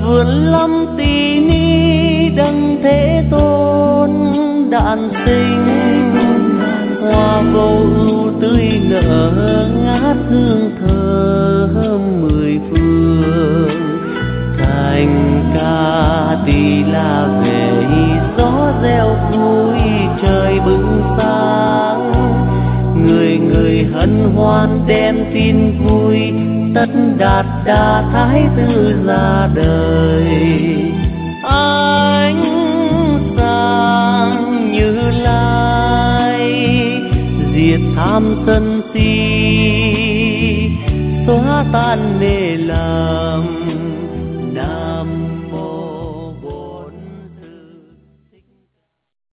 vườn lâm tỳ ni đấng thế tôn đản sinh, hoa vô ưu tươi nở ngát hương thơm mười phương. Thành ca tỳ la về gió reo vui trời bừng sáng, người người hân hoan đem tin vui, tất đạt đa thái tử ra đời. Ánh sáng Như Lai diệt tham sân si, xóa tan mê lầm,